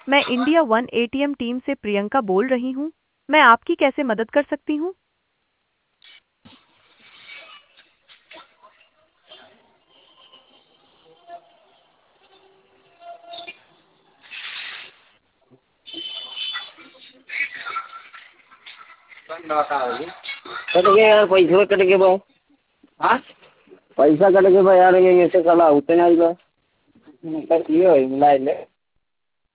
मैं India one ATM team से प्रियंका बोल रही हूँ। मैं आपकी कैसे मदद कर सकती हूँ? कट गया यार, पैसा कट गया बा। हाँ, पैसा कट गया बा यार, ये ऐसे साला होते नहीं बा। ये मिला ले।